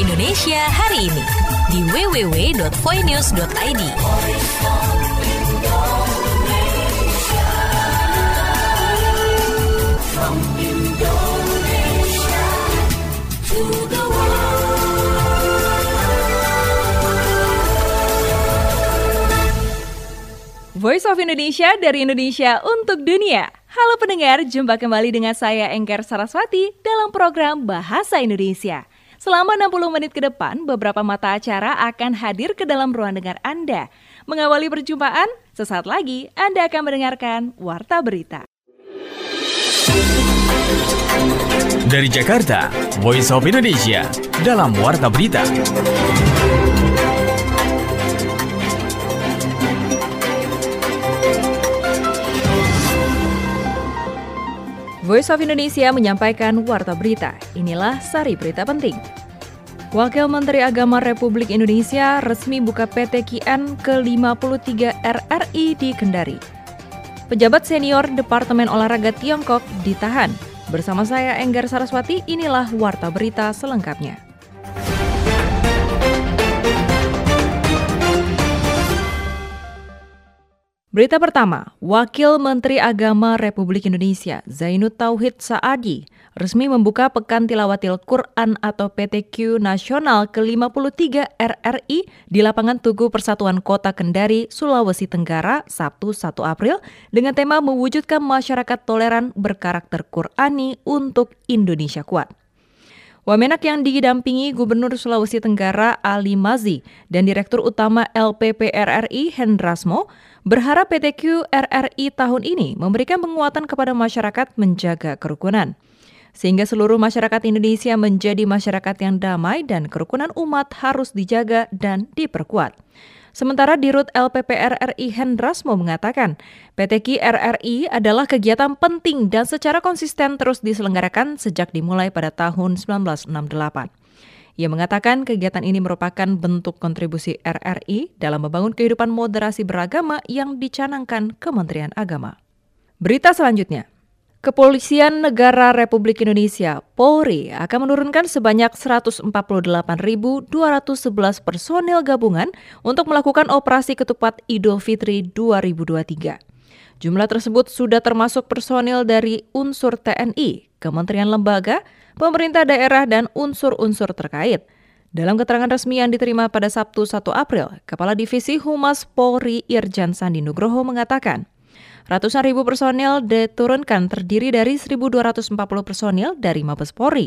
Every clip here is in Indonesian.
Indonesia hari ini di www.voinews.id. Voice of Indonesia dari Indonesia untuk dunia. Halo pendengar, jumpa kembali dengan saya Engker Saraswati dalam program Bahasa Indonesia. Selama 60 menit ke depan, beberapa mata acara akan hadir ke dalam ruang dengar Anda. Mengawali perjumpaan, sesaat lagi Anda akan mendengarkan Warta Berita. Dari Jakarta, Voice of Indonesia dalam Warta Berita. Voice of Indonesia menyampaikan Warta Berita. Inilah sari berita penting. Wakil Menteri Agama Republik Indonesia resmi buka PT KIAN ke-53 RRI di Kendari. Pejabat senior Departemen Olahraga Tiongkok ditahan. Bersama saya Enggar Saraswati, inilah Warta Berita selengkapnya. Berita pertama, Wakil Menteri Agama Republik Indonesia Zainud Tauhid Saadi resmi membuka Pekan Tilawatil Quran atau PTQ Nasional ke-53 RRI di Lapangan Tugu Persatuan Kota Kendari, Sulawesi Tenggara, Sabtu 1 April dengan tema mewujudkan masyarakat toleran berkarakter Qurani untuk Indonesia kuat. Wamenak yang didampingi Gubernur Sulawesi Tenggara Ali Mazi dan Direktur Utama LPP RRI Hendrasmo berharap PTQ RRI tahun ini memberikan penguatan kepada masyarakat menjaga kerukunan, sehingga seluruh masyarakat Indonesia menjadi masyarakat yang damai dan kerukunan umat harus dijaga dan diperkuat. Sementara Dirut LPP RRI Hendrasmo mengatakan, PTQ RRI adalah kegiatan penting dan secara konsisten terus diselenggarakan sejak dimulai pada tahun 1968. Ia mengatakan kegiatan ini merupakan bentuk kontribusi RRI dalam membangun kehidupan moderasi beragama yang dicanangkan Kementerian Agama. Berita selanjutnya. Kepolisian Negara Republik Indonesia, Polri, akan menurunkan sebanyak 148.211 personil gabungan untuk melakukan operasi ketupat Idul Fitri 2023. Jumlah tersebut sudah termasuk personil dari unsur TNI, Kementerian Lembaga, pemerintah daerah, dan unsur-unsur terkait. Dalam keterangan resmi yang diterima pada Sabtu 1 April, Kepala Divisi Humas Polri Irjen Sandi Nugroho mengatakan, ratusan ribu personil diturunkan terdiri dari 1.240 personil dari Mabes Polri,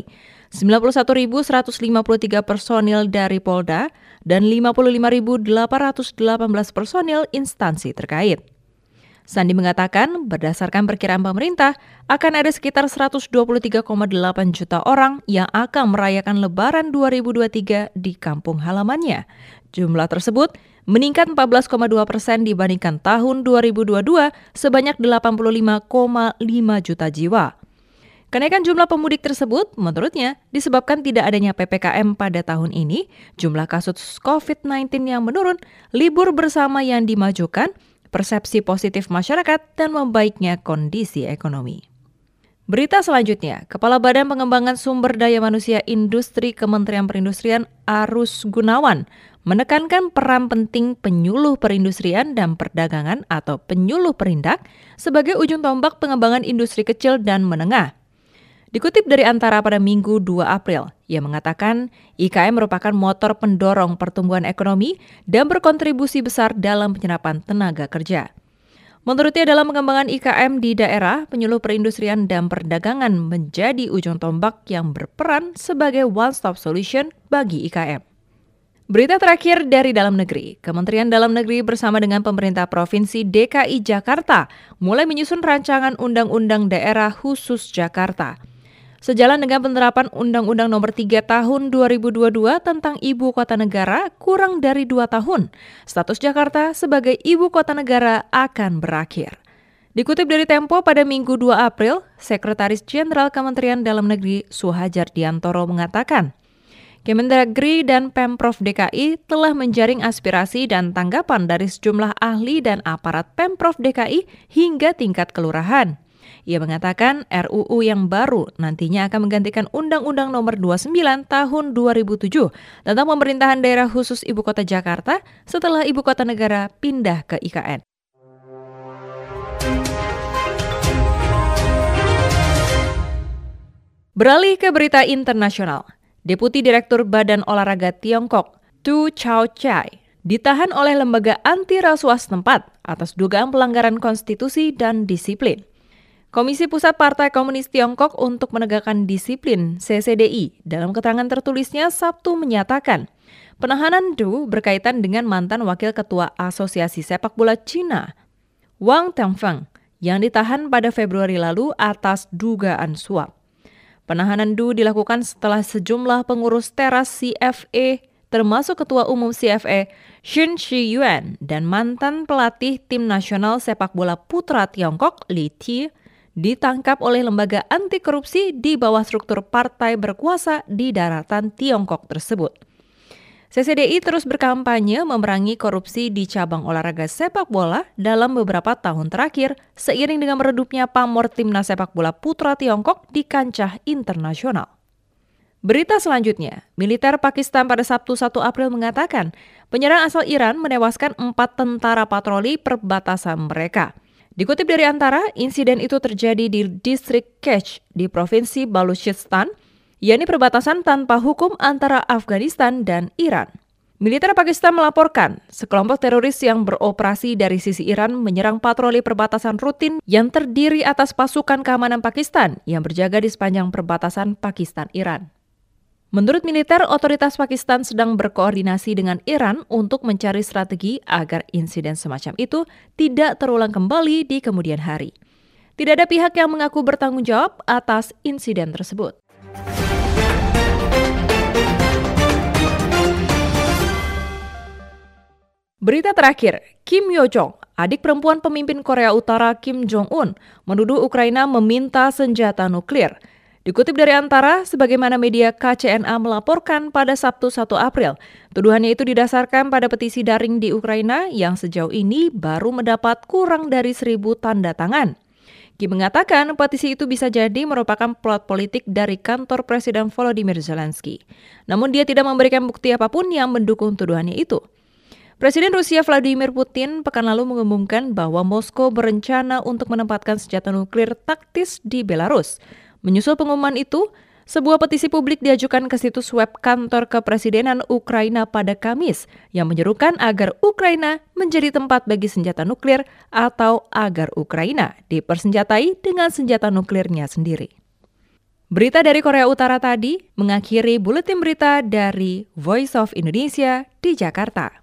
91.153 personil dari Polda, dan 55.818 personil instansi terkait. Sandi mengatakan berdasarkan perkiraan pemerintah akan ada sekitar 123,8 juta orang yang akan merayakan Lebaran 2023 di kampung halamannya. Jumlah tersebut meningkat 14,2% dibandingkan tahun 2022 sebanyak 85,5 juta jiwa. Kenaikan jumlah pemudik tersebut menurutnya disebabkan tidak adanya PPKM pada tahun ini, jumlah kasus COVID-19 yang menurun, libur bersama yang dimajukan, persepsi positif masyarakat, dan membaiknya kondisi ekonomi. Berita selanjutnya, Kepala Badan Pengembangan Sumber Daya Manusia Industri Kementerian Perindustrian Arus Gunawan menekankan peran penting penyuluh perindustrian dan perdagangan atau penyuluh perindak sebagai ujung tombak pengembangan industri kecil dan menengah. Dikutip dari Antara pada Minggu 2 April, ia mengatakan IKM merupakan motor pendorong pertumbuhan ekonomi dan berkontribusi besar dalam penyerapan tenaga kerja. Menurutnya dalam pengembangan IKM di daerah, penyuluh perindustrian dan perdagangan menjadi ujung tombak yang berperan sebagai one-stop solution bagi IKM. Berita terakhir dari dalam negeri, Kementerian Dalam Negeri bersama dengan pemerintah Provinsi DKI Jakarta mulai menyusun rancangan Undang-Undang Daerah Khusus Jakarta. Sejalan dengan penerapan Undang-Undang Nomor 3 Tahun 2022 tentang Ibu Kota Negara kurang dari 2 tahun, status Jakarta sebagai Ibu Kota Negara akan berakhir. Dikutip dari Tempo pada Minggu 2 April, Sekretaris Jenderal Kementerian Dalam Negeri Suhajar Diantoro mengatakan, Kemendagri dan Pemprov DKI telah menjaring aspirasi dan tanggapan dari sejumlah ahli dan aparat Pemprov DKI hingga tingkat kelurahan. Ia mengatakan RUU yang baru nantinya akan menggantikan Undang-Undang Nomor 29 Tahun 2007 tentang pemerintahan daerah khusus Ibu Kota Jakarta setelah Ibu Kota Negara pindah ke IKN. Beralih ke berita internasional, Deputi Direktur Badan Olahraga Tiongkok, Tu Chao-chai, ditahan oleh lembaga anti-rasuah setempat atas dugaan pelanggaran konstitusi dan disiplin. Komisi Pusat Partai Komunis Tiongkok untuk Menegakkan Disiplin (CCDI) dalam keterangan tertulisnya Sabtu menyatakan, penahanan Du berkaitan dengan mantan Wakil Ketua Asosiasi Sepak Bola Cina, Wang Tengfeng, yang ditahan pada Februari lalu atas dugaan suap. Penahanan Du dilakukan setelah sejumlah pengurus teras CFA, termasuk Ketua Umum CFA, Shin Shi-yuan, dan mantan pelatih Tim Nasional Sepak Bola Putra Tiongkok, Li Ti, ditangkap oleh lembaga anti korupsi di bawah struktur partai berkuasa di daratan Tiongkok tersebut. CCDI terus berkampanye memerangi korupsi di cabang olahraga sepak bola dalam beberapa tahun terakhir seiring dengan meredupnya pamor timnas sepak bola putra Tiongkok di kancah internasional. Berita selanjutnya, militer Pakistan pada Sabtu 1 April mengatakan penyerang asal Iran menewaskan 4 tentara patroli perbatasan mereka. Dikutip dari Antara, insiden itu terjadi di distrik Kech di Provinsi Baluchistan, yakni perbatasan tanpa hukum antara Afghanistan dan Iran. Militer Pakistan melaporkan sekelompok teroris yang beroperasi dari sisi Iran menyerang patroli perbatasan rutin yang terdiri atas pasukan keamanan Pakistan yang berjaga di sepanjang perbatasan Pakistan-Iran. Menurut militer, otoritas Pakistan sedang berkoordinasi dengan Iran untuk mencari strategi agar insiden semacam itu tidak terulang kembali di kemudian hari. Tidak ada pihak yang mengaku bertanggung jawab atas insiden tersebut. Berita terakhir, Kim Yo-jong, adik perempuan pemimpin Korea Utara Kim Jong-un, menuduh Ukraina meminta senjata nuklir. Dikutip dari Antara, sebagaimana media KCNA melaporkan pada Sabtu 1 April, tuduhannya itu didasarkan pada petisi daring di Ukraina yang sejauh ini baru mendapat kurang dari 1.000 tanda tangan. Kim mengatakan petisi itu bisa jadi merupakan plot politik dari kantor Presiden Volodymyr Zelensky. Namun dia tidak memberikan bukti apapun yang mendukung tuduhannya itu. Presiden Rusia Vladimir Putin pekan lalu mengumumkan bahwa Moskow berencana untuk menempatkan senjata nuklir taktis di Belarus. Menyusul pengumuman itu, sebuah petisi publik diajukan ke situs web kantor kepresidenan Ukraina pada Kamis yang menyerukan agar Ukraina menjadi tempat bagi senjata nuklir atau agar Ukraina dipersenjatai dengan senjata nuklirnya sendiri. Berita dari Korea Utara tadi mengakhiri buletin berita dari Voice of Indonesia di Jakarta.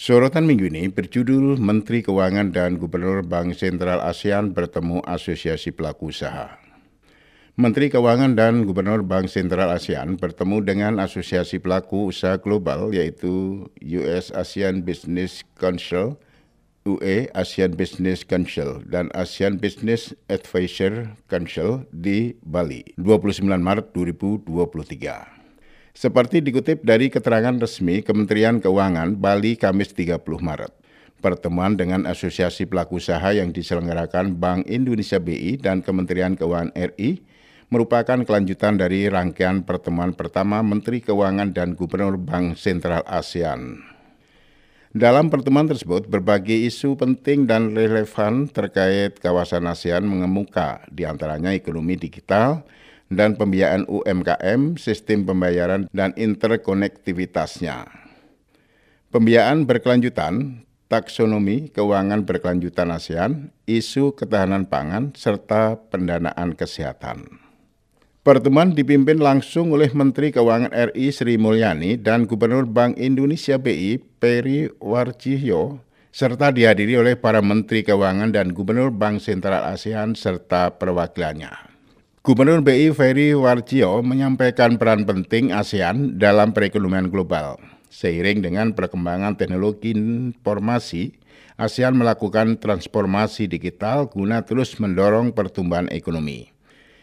Sorotan minggu ini berjudul Menteri Keuangan dan Gubernur Bank Sentral ASEAN bertemu Asosiasi Pelaku Usaha. Menteri Keuangan dan Gubernur Bank Sentral ASEAN bertemu dengan Asosiasi Pelaku Usaha Global yaitu US ASEAN Business Council, UE ASEAN Business Council, dan ASEAN Business Advisor Council di Bali, 29 Maret 2023. Seperti dikutip dari keterangan resmi Kementerian Keuangan Bali Kamis 30 Maret. Pertemuan dengan Asosiasi Pelaku Usaha yang diselenggarakan Bank Indonesia BI dan Kementerian Keuangan RI merupakan kelanjutan dari rangkaian pertemuan pertama Menteri Keuangan dan Gubernur Bank Sentral ASEAN. Dalam pertemuan tersebut, berbagai isu penting dan relevan terkait kawasan ASEAN mengemuka, di antaranya ekonomi digital dan pembiayaan UMKM, sistem pembayaran, dan interkonektivitasnya. Pembiayaan berkelanjutan, taksonomi keuangan berkelanjutan ASEAN, isu ketahanan pangan, serta pendanaan kesehatan. Pertemuan dipimpin langsung oleh Menteri Keuangan RI Sri Mulyani dan Gubernur Bank Indonesia BI Peri Warjio, serta dihadiri oleh para Menteri Keuangan dan Gubernur Bank Sentral ASEAN serta perwakilannya. Gubernur BI Peri Warjio menyampaikan peran penting ASEAN dalam perekonomian global. Seiring dengan perkembangan teknologi informasi, ASEAN melakukan transformasi digital guna terus mendorong pertumbuhan ekonomi.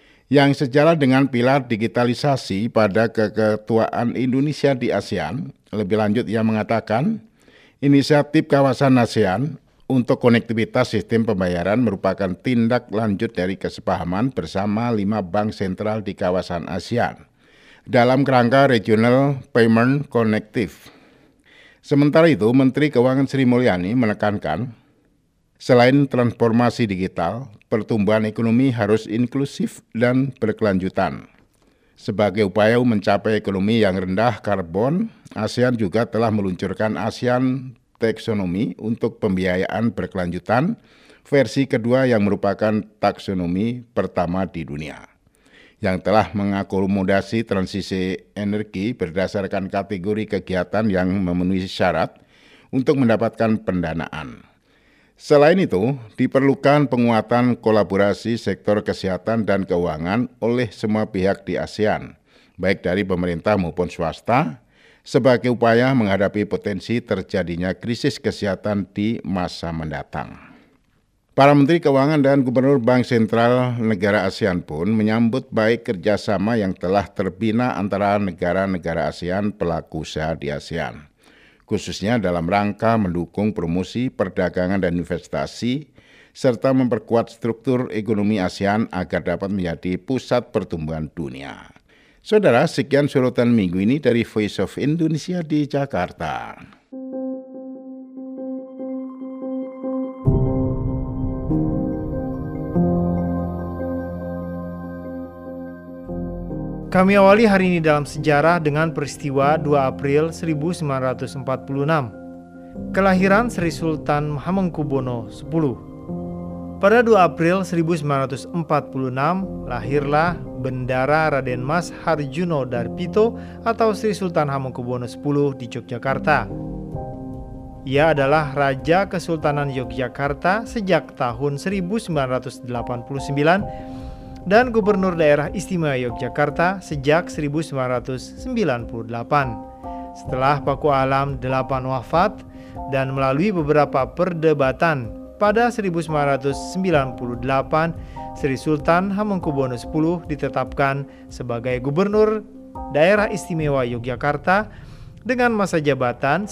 Yang sejalan dengan pilar digitalisasi pada keketuaan Indonesia di ASEAN, lebih lanjut ia mengatakan, inisiatif kawasan ASEAN untuk konektivitas sistem pembayaran merupakan tindak lanjut dari kesepahaman bersama 5 bank sentral di kawasan ASEAN dalam kerangka Regional Payment Connective. Sementara itu, Menteri Keuangan Sri Mulyani menekankan, selain transformasi digital, pertumbuhan ekonomi harus inklusif dan berkelanjutan. Sebagai upaya mencapai ekonomi yang rendah karbon, ASEAN juga telah meluncurkan ASEAN Taksonomi untuk pembiayaan berkelanjutan, versi kedua yang merupakan taksonomi pertama di dunia, yang telah mengakomodasi transisi energi berdasarkan kategori kegiatan yang memenuhi syarat untuk mendapatkan pendanaan. Selain itu, diperlukan penguatan kolaborasi sektor kesehatan dan keuangan oleh semua pihak di ASEAN, baik dari pemerintah maupun swasta, sebagai upaya menghadapi potensi terjadinya krisis kesehatan di masa mendatang. Para Menteri Keuangan dan Gubernur Bank Sentral negara ASEAN pun menyambut baik kerjasama yang telah terbina antara negara-negara ASEAN pelaku usaha di ASEAN, khususnya dalam rangka mendukung promosi perdagangan dan investasi, serta memperkuat struktur ekonomi ASEAN agar dapat menjadi pusat pertumbuhan dunia. Saudara, sekian sorotan minggu ini dari Voice of Indonesia di Jakarta. Kami awali hari ini dalam sejarah dengan peristiwa 2 April 1946. Kelahiran Sri Sultan Hamengkubuwono X. Pada 2 April 1946, lahirlah Bendara Raden Mas Harjuno Darpito atau Sri Sultan Hamengkubuwono X di Yogyakarta. Ia adalah Raja Kesultanan Yogyakarta sejak tahun 1989 dan Gubernur Daerah Istimewa Yogyakarta sejak 1998. Setelah Paku Alam 8 wafat dan melalui beberapa perdebatan, pada 1998, Sri Sultan Hamengkubuwono X ditetapkan sebagai Gubernur Daerah Istimewa Yogyakarta dengan masa jabatan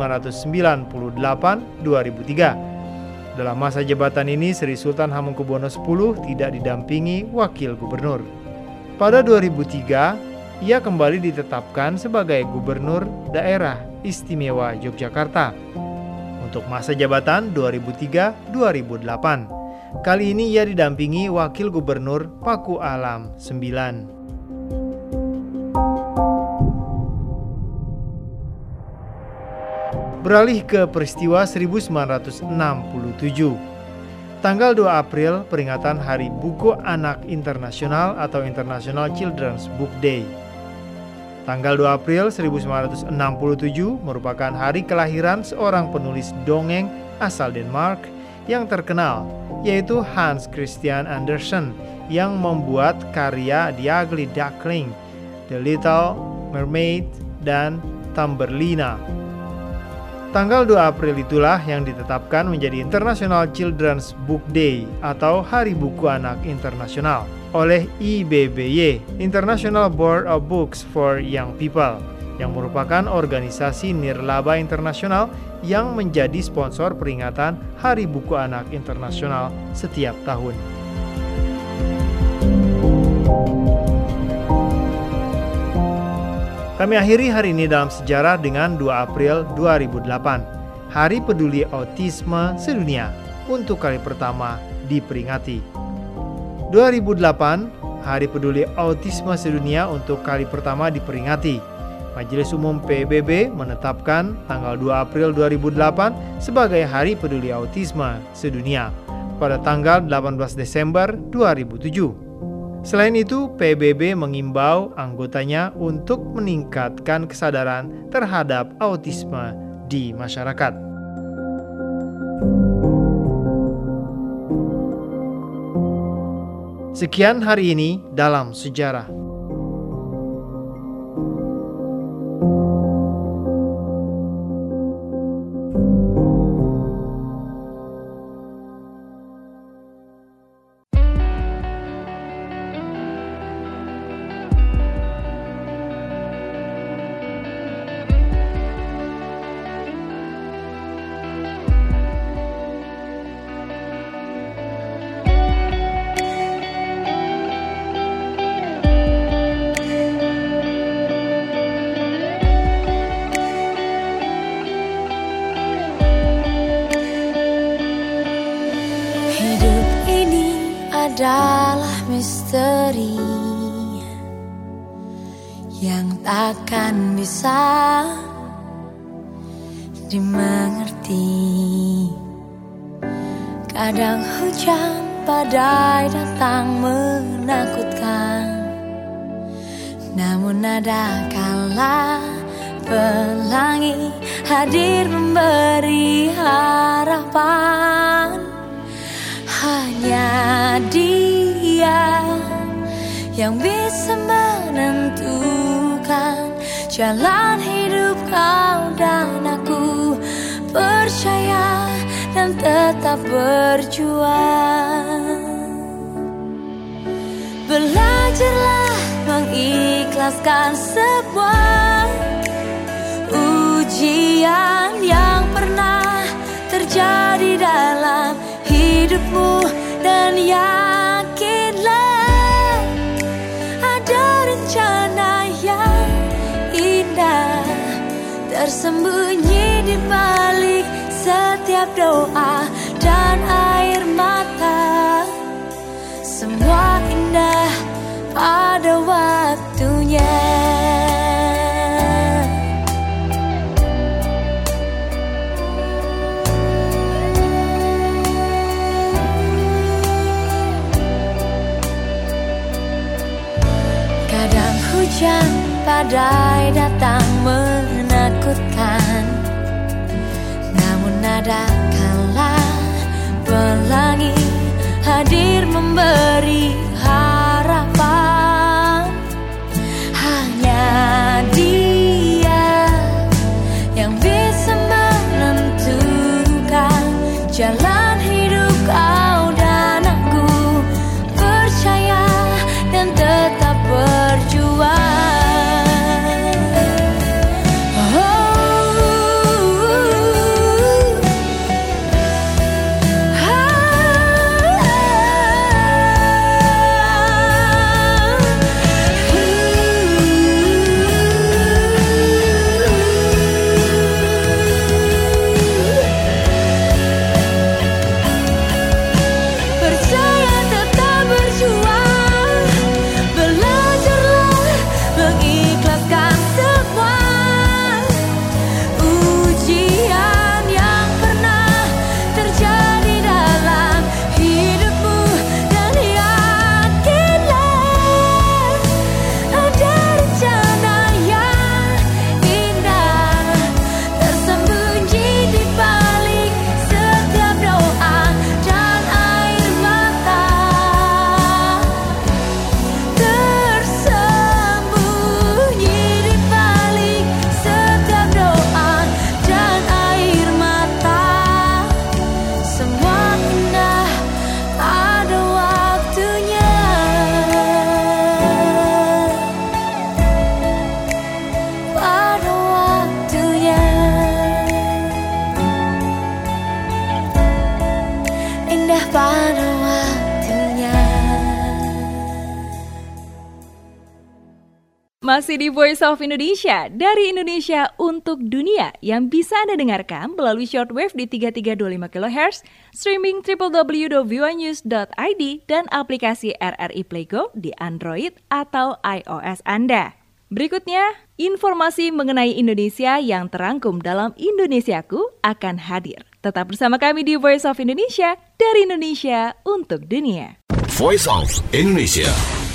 1998-2003. Dalam masa jabatan ini, Sri Sultan Hamengkubuwono X tidak didampingi wakil gubernur. Pada 2003, ia kembali ditetapkan sebagai Gubernur Daerah Istimewa Yogyakarta untuk masa jabatan 2003-2008. Kali ini ia didampingi Wakil Gubernur Paku Alam 9. Beralih ke peristiwa 1967. Tanggal 2 April peringatan Hari Buku Anak Internasional atau International Children's Book Day. Tanggal 2 April 1967 merupakan hari kelahiran seorang penulis dongeng asal Denmark yang terkenal, yaitu Hans Christian Andersen yang membuat karya The Ugly Duckling, The Little Mermaid, dan Thumbelina. Tanggal 2 April itulah yang ditetapkan menjadi International Children's Book Day atau Hari Buku Anak Internasional oleh IBBY, International Board of Books for Young People, yang merupakan organisasi nirlaba internasional yang menjadi sponsor peringatan Hari Buku Anak Internasional setiap tahun. Kami akhiri hari ini dalam sejarah dengan 2 April 2008, Hari Peduli Autisme Sedunia untuk kali pertama diperingati. 2008, Hari Peduli Autisme Sedunia untuk kali pertama diperingati. Majelis Umum PBB menetapkan tanggal 2 April 2008 sebagai Hari Peduli Autisme Sedunia pada tanggal 18 Desember 2007. Selain itu, PBB mengimbau anggotanya untuk meningkatkan kesadaran terhadap autisme di masyarakat. Sekian hari ini dalam sejarah. Adalah misteri yang takkan bisa dimengerti. Kadang hujan badai datang menakutkan, namun ada kala pelangi hadir memberi harapan. Hanya Dia yang bisa menentukan jalan hidup kau dan aku. Percaya dan tetap berjuang. Belajarlah mengikhlaskan sebuah ujian yang pernah terjadi dalam hidupmu, dan yakinlah ada rencana yang indah tersembunyi di balik setiap doa dan air mata. Semua indah pada waktunya. Hujan badai datang menakutkan, namun ada kala pelangi hadir memberi harapan. Hanya Dia yang bisa menentukan jalan hidup kau dan aku. Percaya dan tetap berjuang. Masih di Voice of Indonesia, dari Indonesia untuk dunia yang bisa Anda dengarkan melalui shortwave di 3325 kHz, streaming www.voanews.id dan aplikasi RRI Play Go di Android atau iOS Anda. Berikutnya, informasi mengenai Indonesia yang terangkum dalam Indonesiaku akan hadir. Tetap bersama kami di Voice of Indonesia, dari Indonesia untuk dunia. Voice of Indonesia.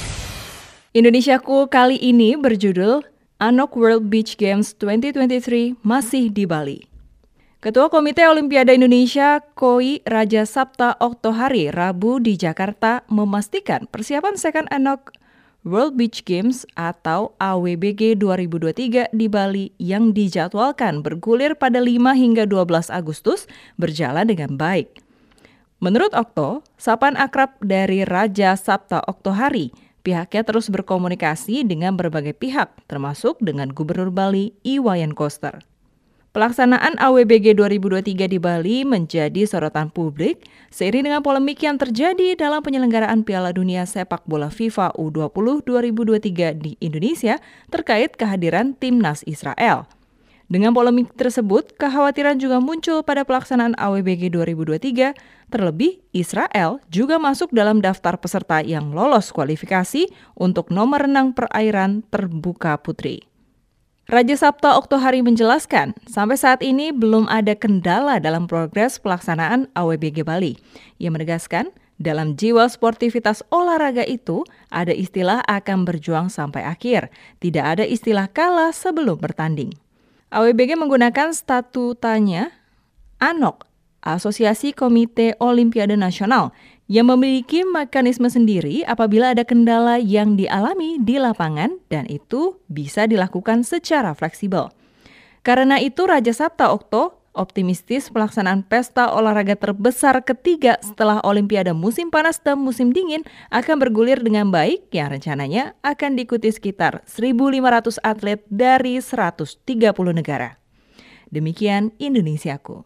Indonesiaku kali ini berjudul ANOC World Beach Games 2023 masih di Bali. Ketua Komite Olimpiade Indonesia, KOI Raja Sapta Oktohari, Rabu di Jakarta memastikan persiapan Second ANOC World Beach Games atau AWBG 2023 di Bali yang dijadwalkan bergulir pada 5 hingga 12 Agustus berjalan dengan baik. Menurut Okto, sapaan akrab dari Raja Sapta Oktohari, pihaknya terus berkomunikasi dengan berbagai pihak, termasuk dengan Gubernur Bali, Iwayan Koster. Pelaksanaan AWBG 2023 di Bali menjadi sorotan publik seiring dengan polemik yang terjadi dalam penyelenggaraan Piala Dunia Sepak Bola FIFA U20 2023 di Indonesia terkait kehadiran timnas Israel. Dengan polemik tersebut, kekhawatiran juga muncul pada pelaksanaan AWBG 2023, terlebih Israel juga masuk dalam daftar peserta yang lolos kualifikasi untuk nomor renang perairan terbuka putri. Raja Sapta Oktohari menjelaskan, sampai saat ini belum ada kendala dalam progres pelaksanaan AWBG Bali. Ia menegaskan, dalam jiwa sportivitas olahraga itu, ada istilah akan berjuang sampai akhir, tidak ada istilah kalah sebelum bertanding. AWBG menggunakan statutanya ANOC, Asosiasi Komite Olimpiade Nasional, yang memiliki mekanisme sendiri apabila ada kendala yang dialami di lapangan dan itu bisa dilakukan secara fleksibel. Karena itu Raja Sapta Okto optimistis pelaksanaan pesta olahraga terbesar ketiga setelah Olimpiade musim panas dan musim dingin akan bergulir dengan baik yang rencananya akan diikuti sekitar 1.500 atlet dari 130 negara. Demikian Indonesiaku.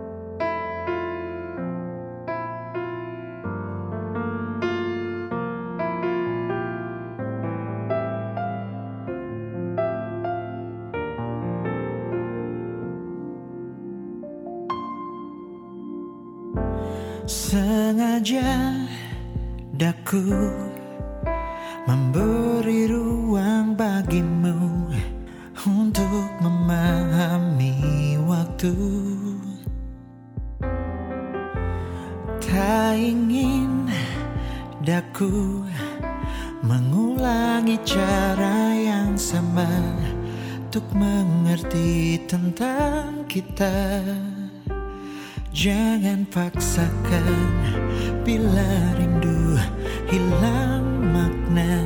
Sengaja daku memberi ruang bagimu untuk memahami waktu. Tak ingin daku mengulangi cara yang sama untuk mengerti tentang kita. Jangan paksakan bila rindu hilang makna,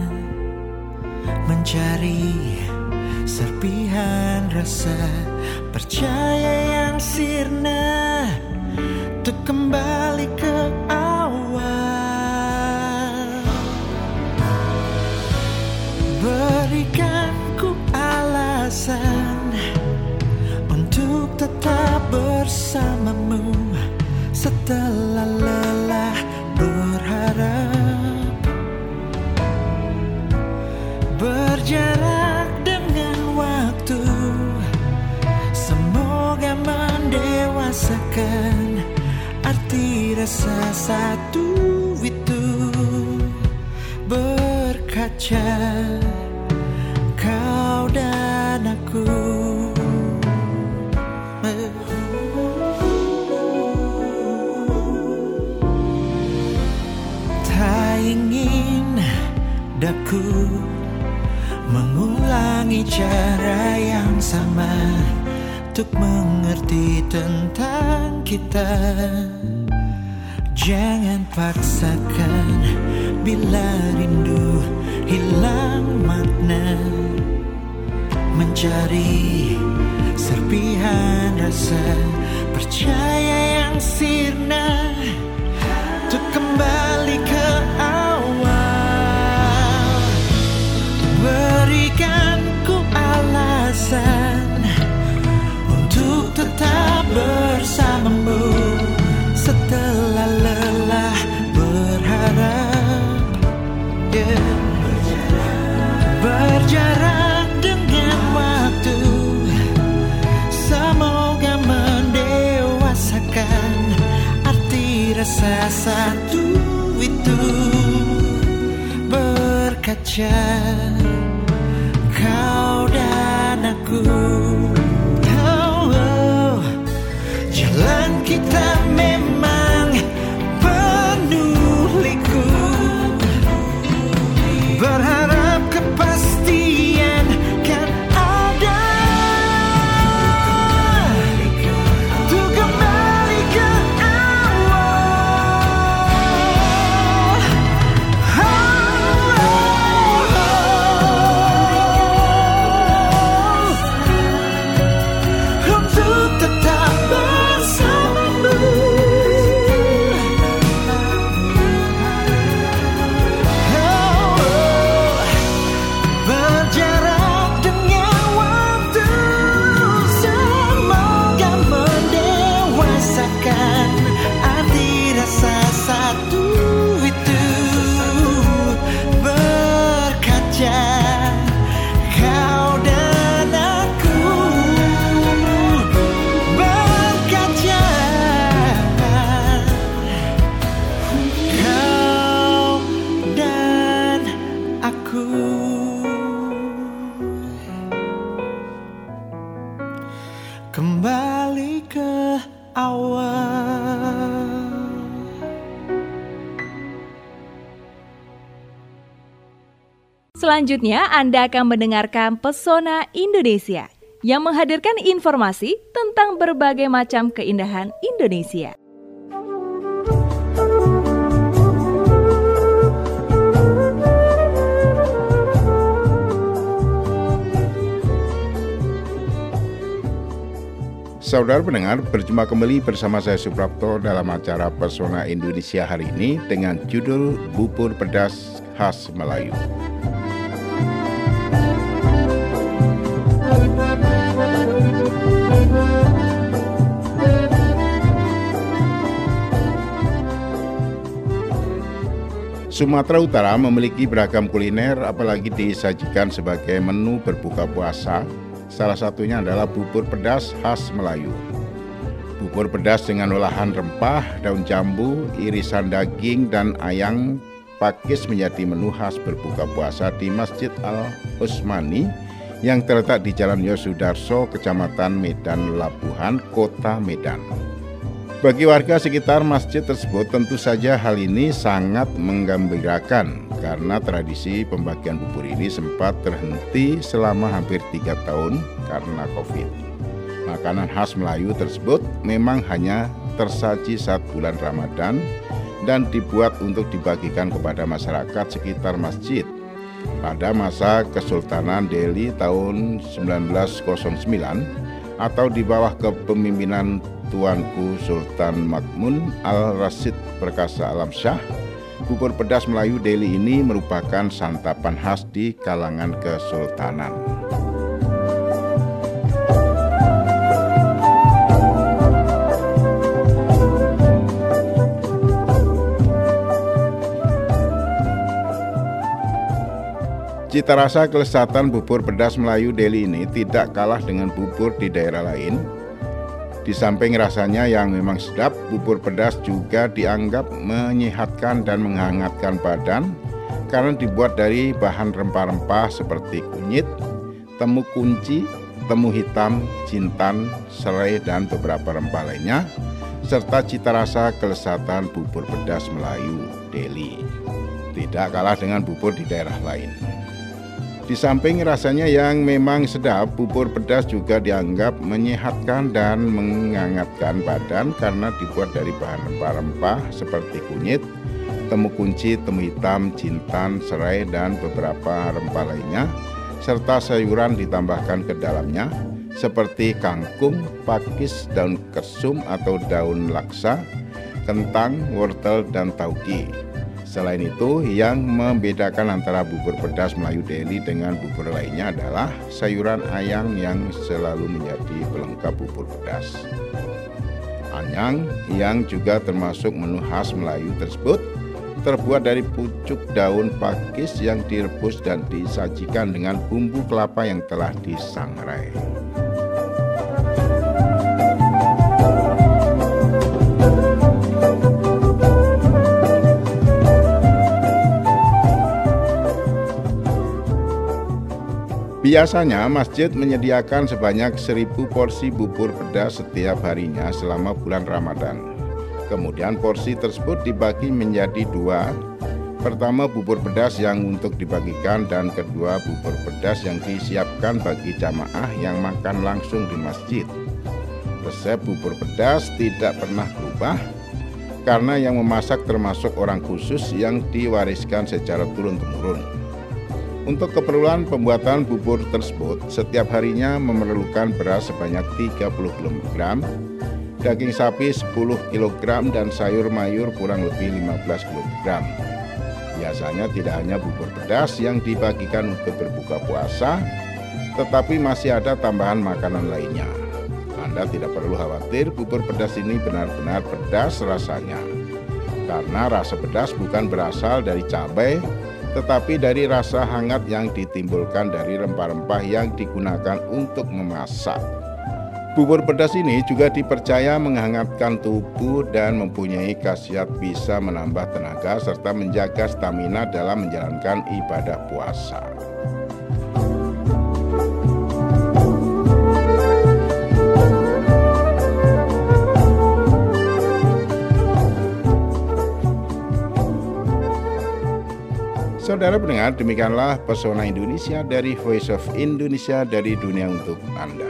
mencari serpihan rasa percaya yang sirna untuk kembali ke awal. Berikan ku alasan untuk tetap bersamamu setelah lelah berharap, berjarak dengan waktu. Semoga mendewasakan arti rasa satu itu. Berkaca kau dan aku, ingin daku mengulangi cara yang sama untuk mengerti tentang kita. Jangan paksakan bila rindu hilang makna, mencari serpihan rasa percaya yang sirna untuk kembali ke awal. Berikan ku alasan untuk tetap bersamamu setelah lelah berharap, berjarak untuk berkaca, kau dan aku. Jalan kita memang penuh liku, berharap kepastian kan ada untuk kembali ke awal. Untuk tetap bersamamu, berjarak dengan waktu, semoga mendewasakan arti rasa satu itu. Berkaca, kau dan aku, berkaca, kau dan aku. Kembali ke awal. Selanjutnya, Anda akan mendengarkan Pesona Indonesia yang menghadirkan informasi tentang berbagai macam keindahan Indonesia. Saudara pendengar, berjumpa kembali bersama saya Suprapto dalam acara Pesona Indonesia hari ini dengan judul Bubur Pedas Khas Melayu. Sumatera Utara memiliki beragam kuliner, apalagi disajikan sebagai menu berbuka puasa. Salah satunya adalah bubur pedas khas Melayu. Bubur pedas dengan olahan rempah, daun jambu, irisan daging, dan ayam pakis menjadi menu khas berbuka puasa di Masjid Al-Usmani yang terletak di Jalan Yosudarso, Kecamatan Medan Labuhan, Kota Medan. Bagi warga sekitar masjid tersebut, tentu saja hal ini sangat menggembirakan karena tradisi pembagian bubur ini sempat terhenti selama hampir 3 tahun karena COVID. Makanan khas Melayu tersebut memang hanya tersaji saat bulan Ramadan dan dibuat untuk dibagikan kepada masyarakat sekitar masjid. Pada masa Kesultanan Delhi tahun 1909 atau di bawah kepemimpinan Tuanku Sultan Makmun Al-Rasyid Perkasa Alam Shah, bubur pedas Melayu Delhi ini merupakan santapan khas di kalangan kesultanan. Cita rasa kelezatan bubur pedas Melayu Delhi ini tidak kalah dengan bubur di daerah lain. Di samping rasanya yang memang sedap, bubur pedas juga dianggap menyehatkan dan menghangatkan badan karena dibuat dari bahan rempah-rempah seperti kunyit, temu kunci, temu hitam, jintan, serai, dan beberapa rempah lainnya, serta cita rasa kelezatan bubur pedas Melayu Delhi. Tidak kalah dengan bubur di daerah lain. Di samping rasanya yang memang sedap, bubur pedas juga dianggap menyehatkan dan menghangatkan badan karena dibuat dari bahan rempah-rempah seperti kunyit, temu kunci, temu hitam, jintan, serai, dan beberapa rempah lainnya, serta sayuran ditambahkan ke dalamnya seperti kangkung, pakis, daun kesum atau daun laksa, kentang, wortel, dan tauge. Selain itu, yang membedakan antara bubur pedas Melayu Delhi dengan bubur lainnya adalah sayuran anyang yang selalu menjadi pelengkap bubur pedas. Anyang yang juga termasuk menu khas Melayu tersebut terbuat dari pucuk daun pakis yang direbus dan disajikan dengan bumbu kelapa yang telah disangrai. Biasanya masjid menyediakan sebanyak 1.000 porsi bubur pedas setiap harinya selama bulan Ramadan. Kemudian porsi tersebut dibagi menjadi 2. Pertama bubur pedas yang untuk dibagikan dan kedua bubur pedas yang disiapkan bagi jamaah yang makan langsung di masjid. Resep bubur pedas tidak pernah berubah karena yang memasak termasuk orang khusus yang diwariskan secara turun-temurun. Untuk keperluan pembuatan bubur tersebut, setiap harinya memerlukan beras sebanyak 30 kg, daging sapi 10 kg, dan sayur mayur kurang lebih 15 kg. Biasanya tidak hanya bubur pedas yang dibagikan untuk berbuka puasa, tetapi masih ada tambahan makanan lainnya. Anda tidak perlu khawatir bubur pedas ini benar-benar pedas rasanya, karena rasa pedas bukan berasal dari cabai, tetapi dari rasa hangat yang ditimbulkan dari rempah-rempah yang digunakan untuk memasak. Bubur pedas ini juga dipercaya menghangatkan tubuh dan mempunyai khasiat bisa menambah tenaga serta menjaga stamina dalam menjalankan ibadah puasa. Saudara pendengar, demikianlah Pesona Indonesia dari Voice of Indonesia, dari dunia untuk Anda.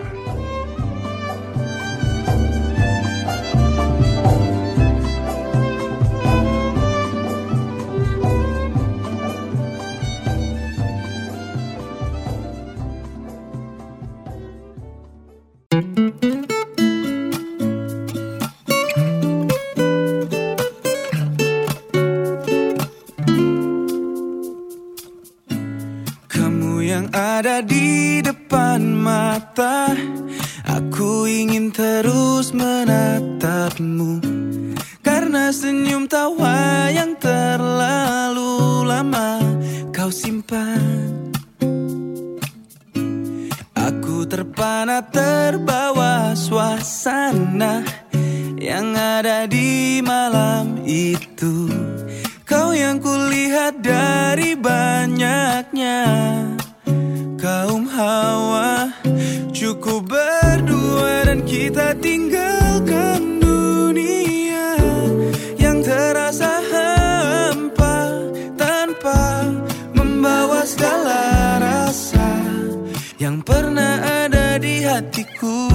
Ada di depan mata, aku ingin terus menatapmu, karena senyum tawa yang terlalu lama kau simpan. Aku terpana terbawa suasana yang ada di malam itu. Kau yang kulihat dari banyaknya kaum Hawa, cukup berdua dan kita tinggalkan dunia yang terasa hampa tanpa membawa segala rasa yang pernah ada di hatiku.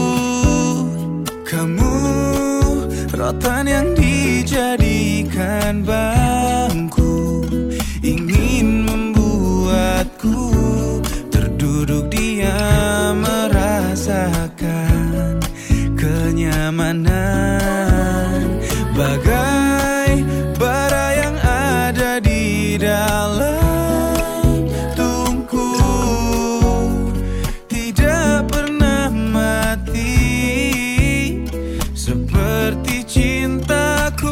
Kamu rotan yang dijadikan bangku, ingin membuatku duduk diam merasakan kenyamanan, bagai bara yang ada di dalam tungku, tidak pernah mati seperti cintaku.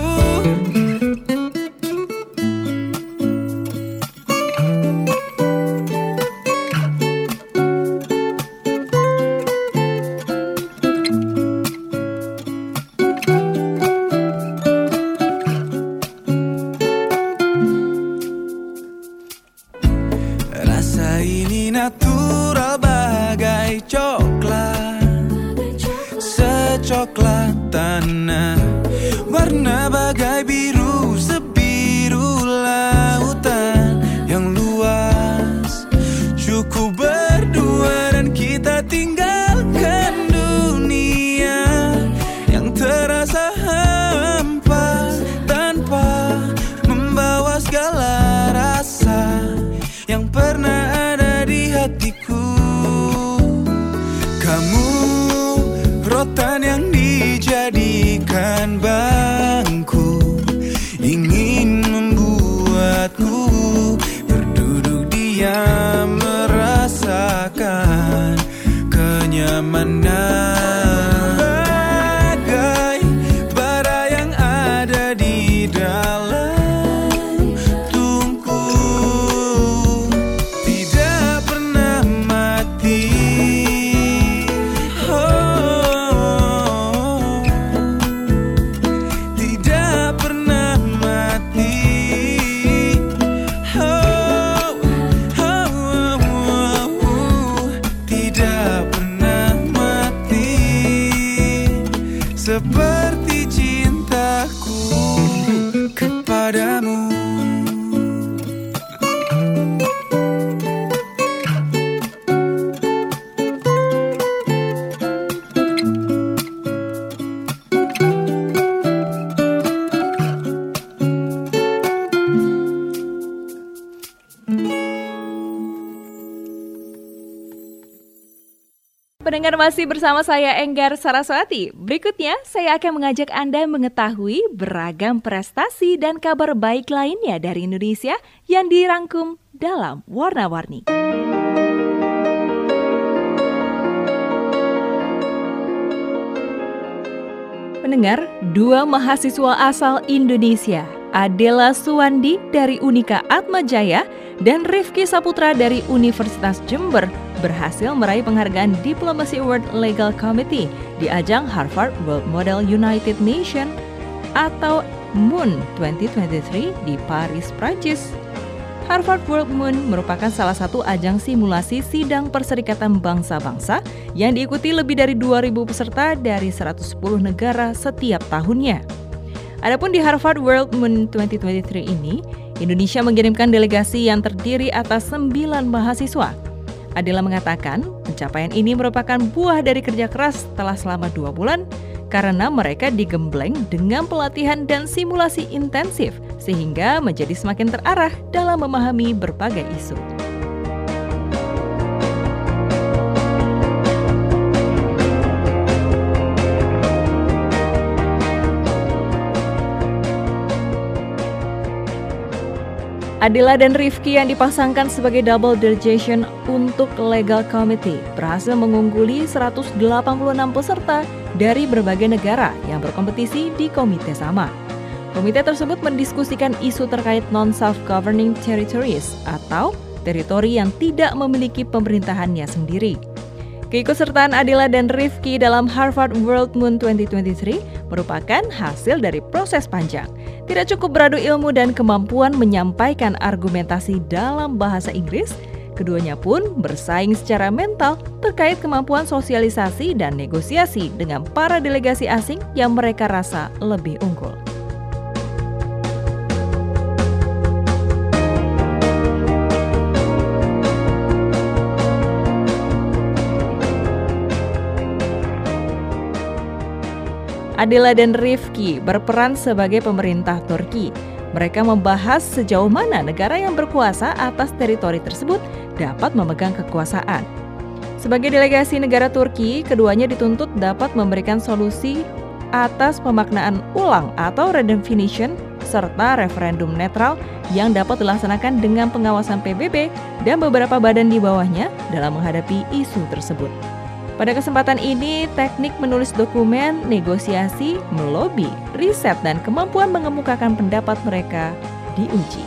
Natural bagai coklat, secoklat tanah, warna bagai biru sebiru lautan yang luas. Cukup berdua dan kita tinggalkan dunia yang terasa hampa tanpa membawa segala rasa yang pernah hatiku. Kamu rotan yang dijadikan bangku, ingin membuatku berduduk diam merasakan kenyamanan, bagai bara yang ada di dalam Pendengar masih bersama saya Enggar Saraswati. Berikutnya saya akan mengajak Anda mengetahui beragam prestasi dan kabar baik lainnya dari Indonesia yang dirangkum dalam Warna-Warni. Pendengar, dua mahasiswa asal Indonesia, Adela Suwandi dari Unika Atmajaya dan Rifki Saputra dari Universitas Jember berhasil meraih penghargaan Diplomacy Award Legal Committee di ajang Harvard World Model United Nations atau MOON 2023 di Paris, Prancis. Harvard World Moon merupakan salah satu ajang simulasi sidang Perserikatan Bangsa-Bangsa yang diikuti lebih dari 2.000 peserta dari 110 negara setiap tahunnya. Adapun di Harvard World Moon 2023 ini, Indonesia mengirimkan delegasi yang terdiri atas 9 mahasiswa. Adela mengatakan pencapaian ini merupakan buah dari kerja keras setelah selama 2 bulan karena mereka digembleng dengan pelatihan dan simulasi intensif sehingga menjadi semakin terarah dalam memahami berbagai isu. Adela dan Rifki yang dipasangkan sebagai double delegation untuk Legal Committee berhasil mengungguli 186 peserta dari berbagai negara yang berkompetisi di komite sama. Komite tersebut mendiskusikan isu terkait non-self-governing territories atau teritori yang tidak memiliki pemerintahannya sendiri. Keikutsertaan Adela dan Rifki dalam Harvard World Moon 2023 merupakan hasil dari proses panjang. Tidak cukup beradu ilmu dan kemampuan menyampaikan argumentasi dalam bahasa Inggris, keduanya pun bersaing secara mental terkait kemampuan sosialisasi dan negosiasi dengan para delegasi asing yang mereka rasa lebih unggul. Adela dan Rifki berperan sebagai pemerintah Turki. Mereka membahas sejauh mana negara yang berkuasa atas teritori tersebut dapat memegang kekuasaan. Sebagai delegasi negara Turki, keduanya dituntut dapat memberikan solusi atas pemaknaan ulang atau redefinition serta referendum netral yang dapat dilaksanakan dengan pengawasan PBB dan beberapa badan di bawahnya dalam menghadapi isu tersebut. Pada kesempatan ini, teknik menulis dokumen, negosiasi, melobi, riset, dan kemampuan mengemukakan pendapat mereka diuji.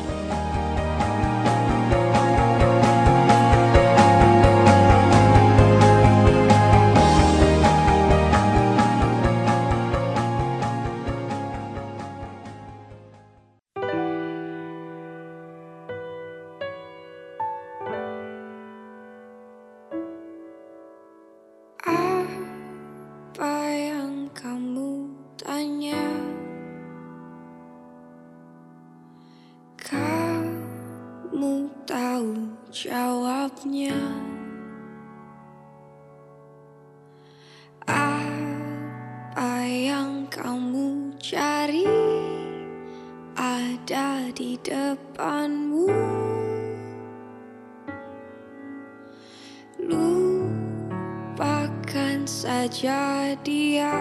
Jawabnya, apa yang kamu cari ada di depanmu. Lupakan saja dia,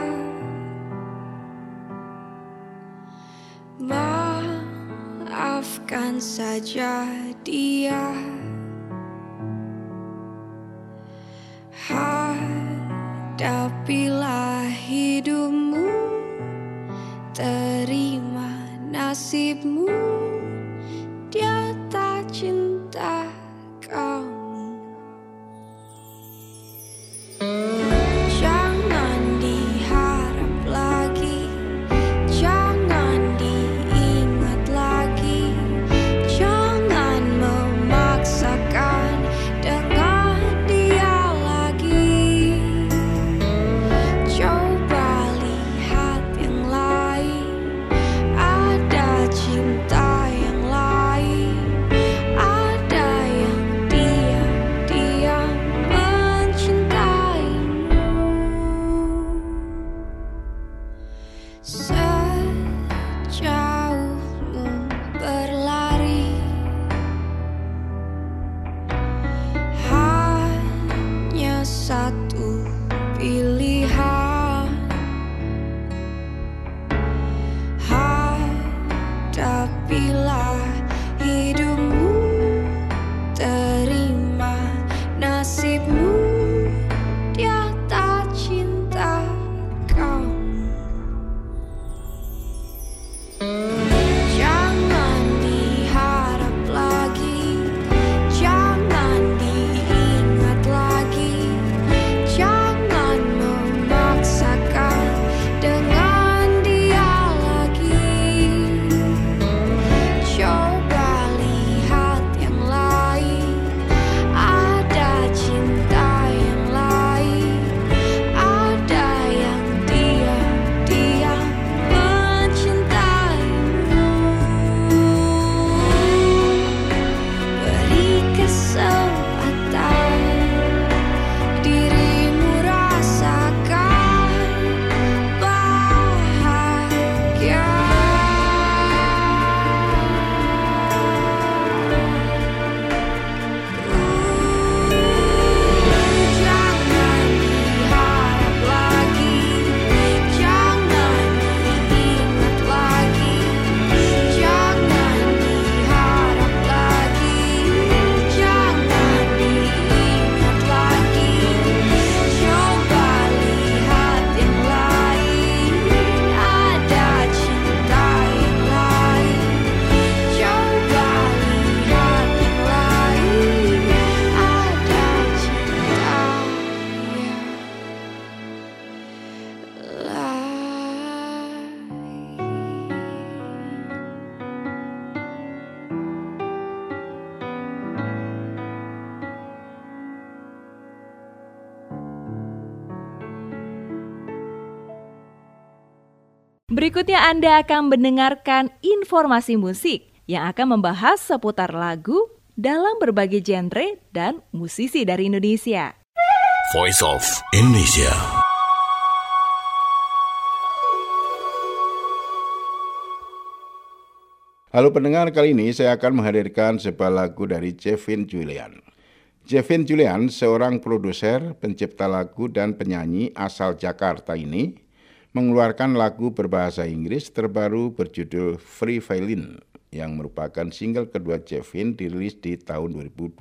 maafkan saja dia. Hadapilah hidupmu, terima nasibmu. Dia tak cinta kamu. Jangan diharap lagi, jangan diingat lagi, jangan memaksakan dengan dia lagi. Coba lihat yang lain, ada cinta yang lain, ada Berikutnya Anda akan mendengarkan informasi musik yang akan membahas seputar lagu dalam berbagai genre dan musisi dari Indonesia. Voice of Indonesia. Halo pendengar, kali ini saya akan menghadirkan sebuah lagu dari Jevin Julian. Jevin Julian, seorang produser, pencipta lagu dan penyanyi asal Jakarta ini, mengeluarkan lagu berbahasa Inggris terbaru berjudul Free Fallin', yang merupakan single kedua Jevin dirilis di tahun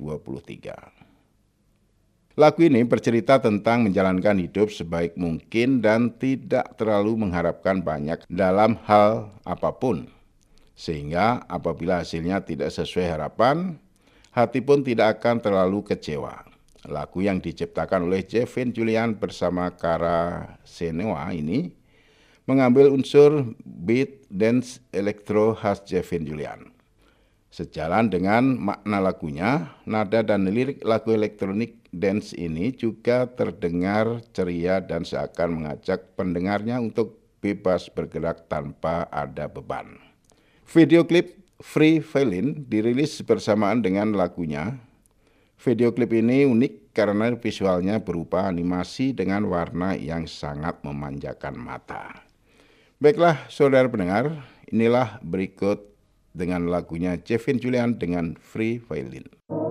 2023. Lagu ini bercerita tentang menjalankan hidup sebaik mungkin dan tidak terlalu mengharapkan banyak dalam hal apapun. Sehingga apabila hasilnya tidak sesuai harapan, hati pun tidak akan terlalu kecewa. Lagu yang diciptakan oleh Jevin Julian bersama Kara Senewa ini mengambil unsur beat, dance, elektro khas Jevin Julian. Sejalan dengan makna lagunya, nada dan lirik lagu elektronik dance ini juga terdengar ceria dan seakan mengajak pendengarnya untuk bebas bergerak tanpa ada beban. Video klip Free Fallin' dirilis bersamaan dengan lagunya. Video klip ini unik karena visualnya berupa animasi dengan warna yang sangat memanjakan mata. Baiklah saudara pendengar, inilah berikut dengan lagunya Jevin Julian dengan Free Fallin'.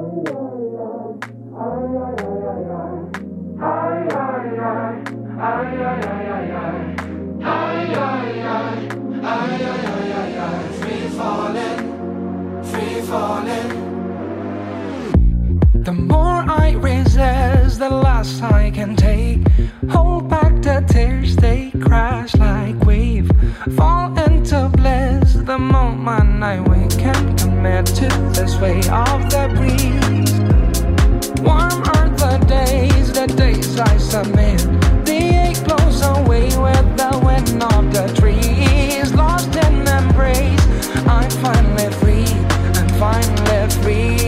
The more I resist, the less I can take. Hold back the tears, they crash like wave. Fall into bliss the moment I wake and commit to the sway of the breeze. Warm are the days I submit. The ache blows away with the wind of the trees. Lost in embrace, I'm finally free. I'm finally free.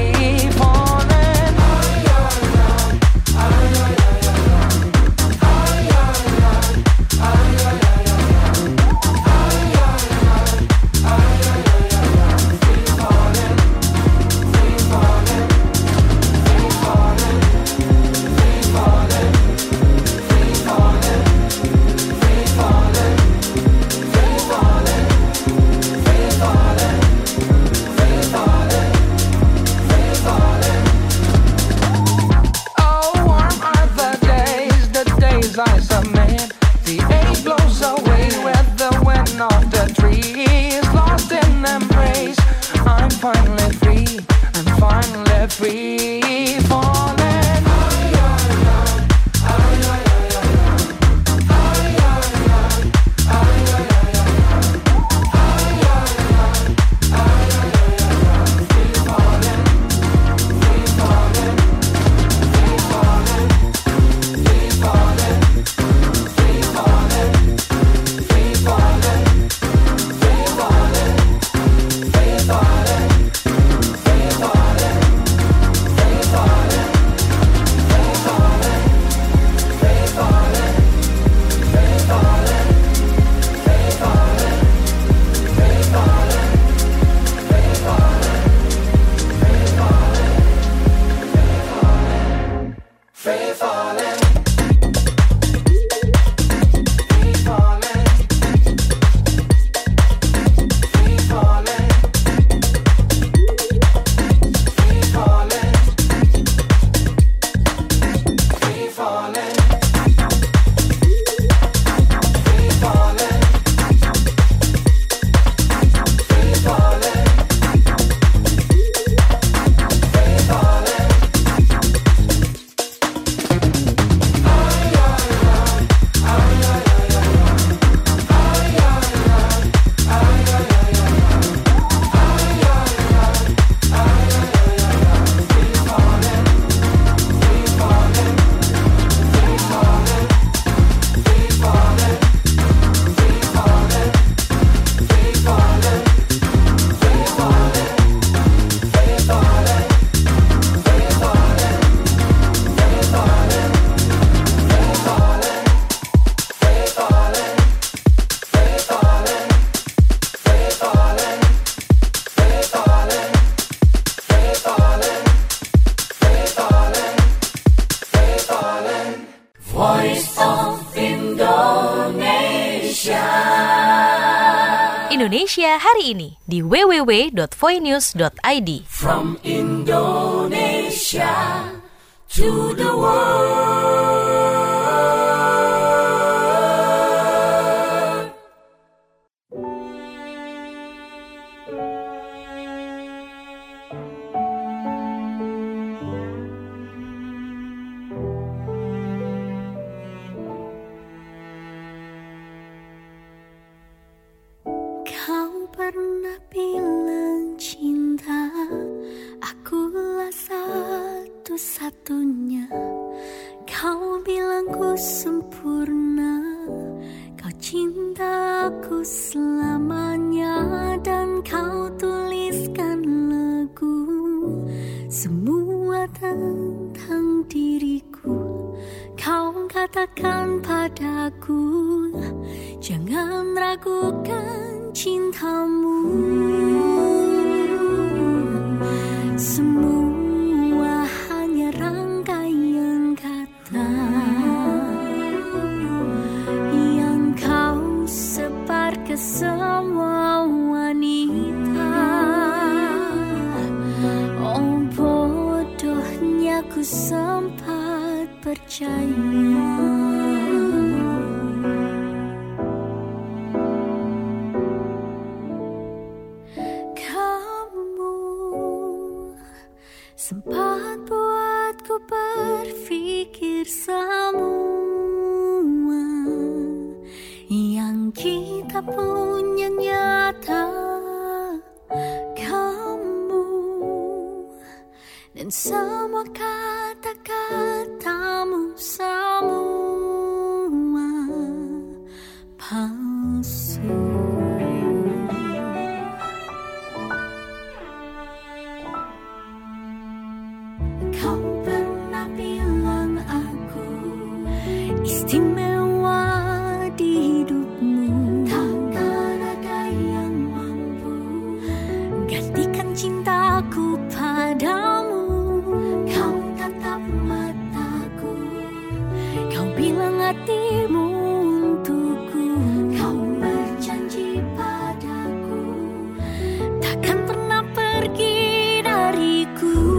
I submit. The ache blows away with the wind of the trees. Lost in embrace, I'm finally free. I'm finally free, falling. Indonesia hari ini di www.voinews.id. From Indonesia to the world. Kau pernah bilang cinta, akulah satu-satunya. Kau bilang ku sempurna, kau cinta aku selamanya. Dan kau tuliskan lagu semua tentang diriku. Kau katakan padaku, jangan ragukan cintamu. Semua hanya rangkaian kata yang kau sebar ke semua wanita. Oh, bodohnya ku sempat percaya. Sempat buatku berpikir semua yang kita punya nyata. Kamu dan semua kata-katamu semua palsu. Kau pernah bilang aku istimewa di hidupmu. Takkan ada yang mampu gantikan cintaku padamu. Kau tatap mataku, kau bilang hatimu untukku. Kau berjanji padaku takkan pernah pergi dariku.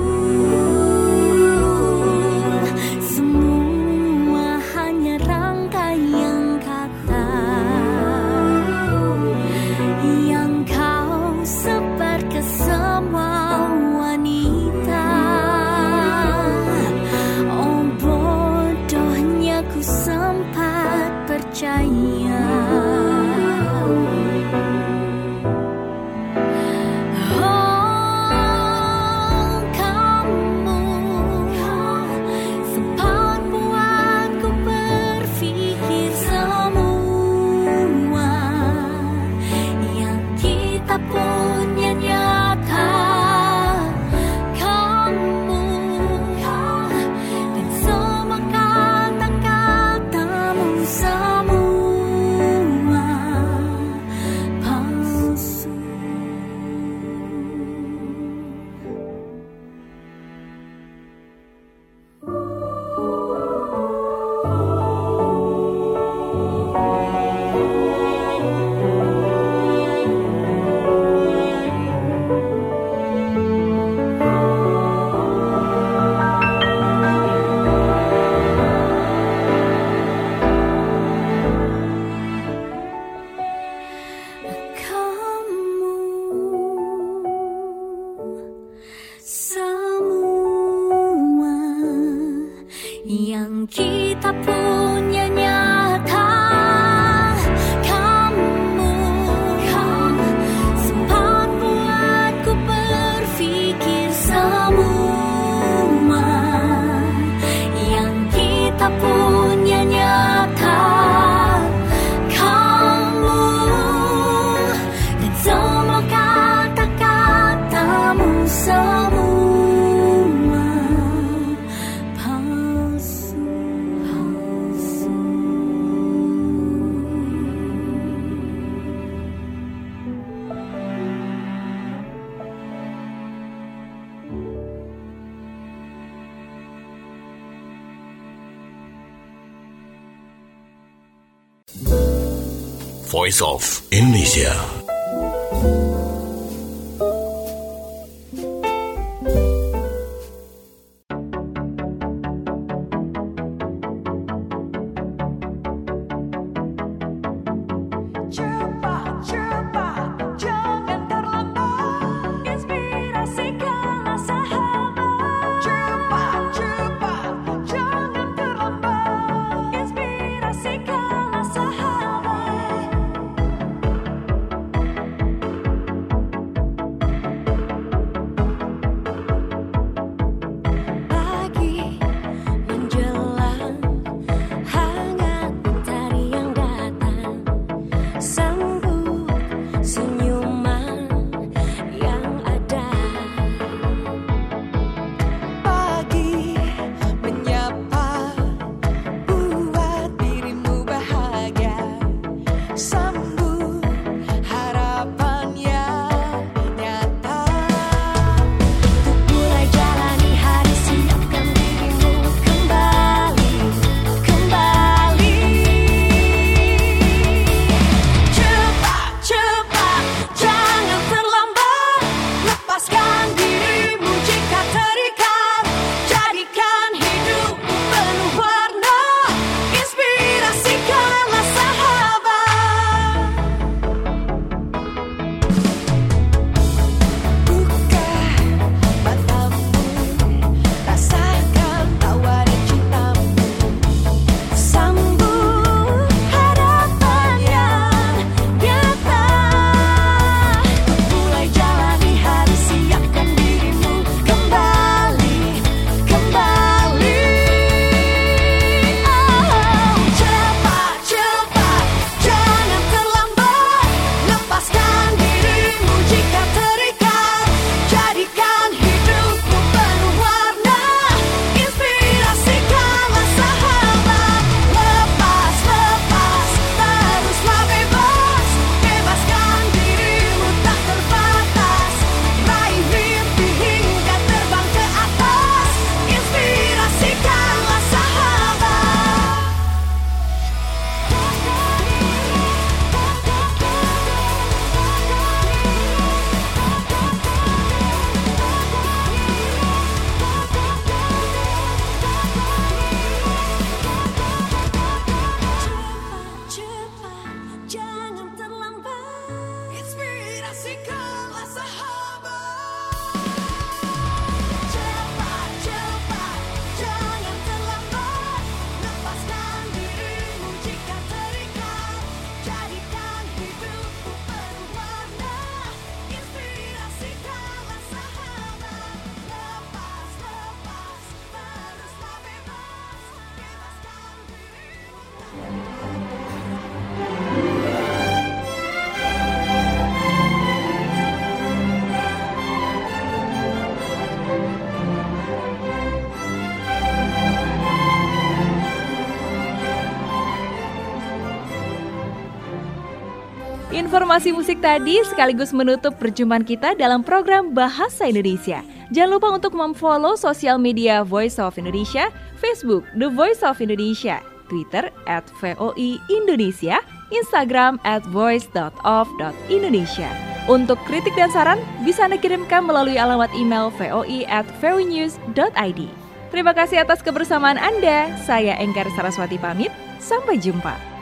Voice of Indonesia. Informasi musik tadi sekaligus menutup perjumpaan kita dalam program Bahasa Indonesia. Jangan lupa untuk memfollow sosial media Voice of Indonesia, Facebook The Voice of Indonesia, Twitter @VOI Indonesia, Instagram @voice.of.indonesia. Untuk kritik dan saran bisa Anda kirimkan melalui alamat email voi@voinews.id. Terima kasih atas kebersamaan Anda. Saya Enggar Saraswati pamit. Sampai jumpa.